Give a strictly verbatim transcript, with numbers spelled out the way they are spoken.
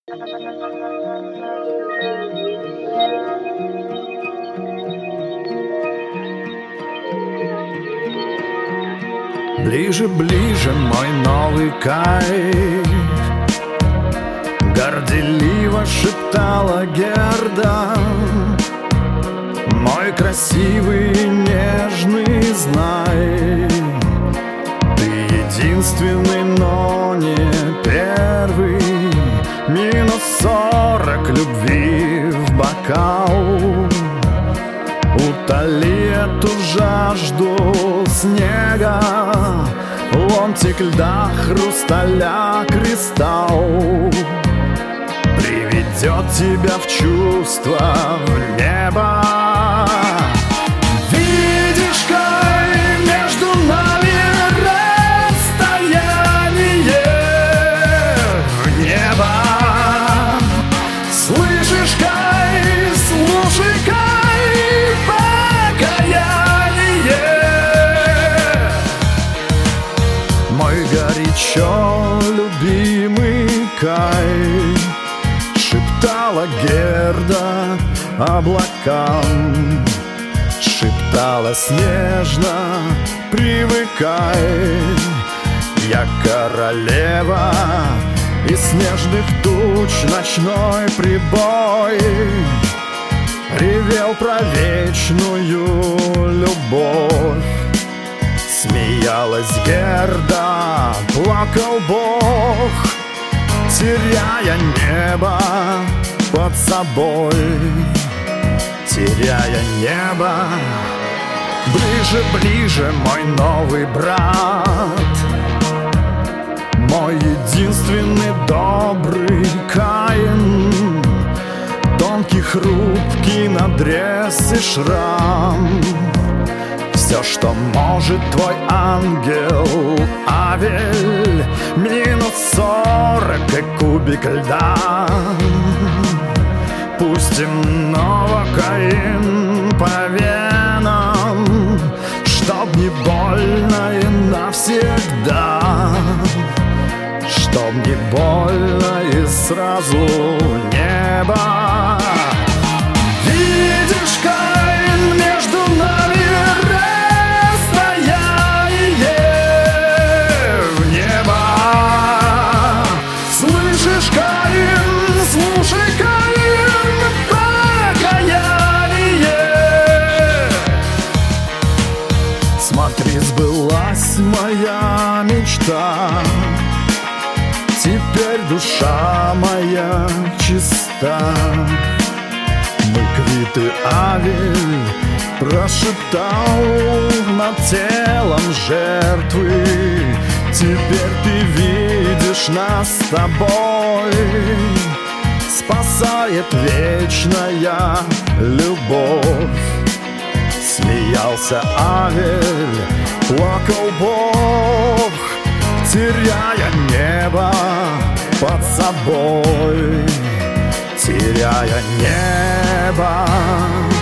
Ближе, ближе, мой новый кайф, горделиво шептала Герда. Мой красивый и нежный, знай, ты единственный, но не первый. Минус сорок любви в бокал, утоли эту жажду снега. Ломтик льда, хрусталя, кристалл приведет тебя в чувство, в небо. Видишь, Кай, между нами расстояние в небо. Слышишь, Кай, слушай, Кай, покаяние. Мой горячо любимый Кай, шептала Герда облакам, шептала снежно, привыкай. Я королева из снежных туч, ночной прибой ревел про вечную любовь. Смеялась Герда, плакал Бог, теряя небо под собой, теряя небо. Ближе, ближе, мой новый брат, мой единственный добрый Каин. Тонкий, хрупкий надрез и шрам, все, что может твой ангел Авель. Минус сорок и кубик льда, пустим новокаин по венам, чтоб не больно и навсегда, чтоб не больно и сразу небо. Видишь, Каин, между нами расстояние в небо. Слышишь, Каин, слушай, Каин, покаяние. Смотри, сбылась моя мечта, теперь душа моя чиста. Мы квиты, Авель прошептал над телом жертвы. Теперь ты видишь нас с тобой, спасает вечная любовь. Смеялся Авель, плакал Бог, теряя небо под собой, теряя небо.